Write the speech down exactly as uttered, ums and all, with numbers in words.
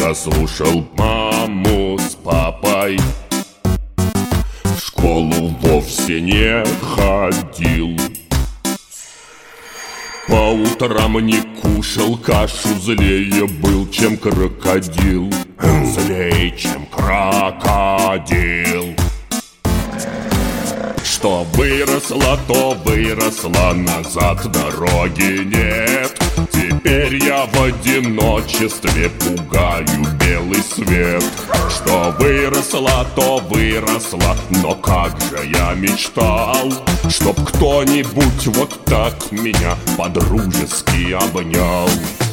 Редко слушал маму с папой, в школу вовсе не ходил. По утрам не кушал кашу, злее был, чем крокодил. Злее, чем крокодил. Что выросло, то выросло, назад дороги нет. Теперь я в одиночестве пугаю белый свет. Что выросло, то выросло, но как же я мечтал, чтоб кто-нибудь вот так меня по-дружески обнял.